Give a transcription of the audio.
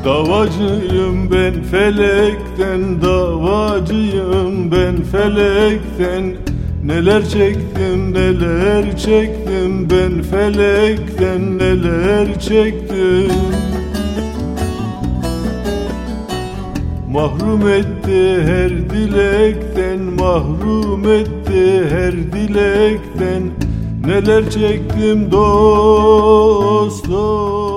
Davacıyım ben felekten, davacıyım ben felekten. Neler çektim, neler çektim, ben felekten neler çektim. Mahrum etti her dilekten, mahrum etti her dilekten. Neler çektim dost dost.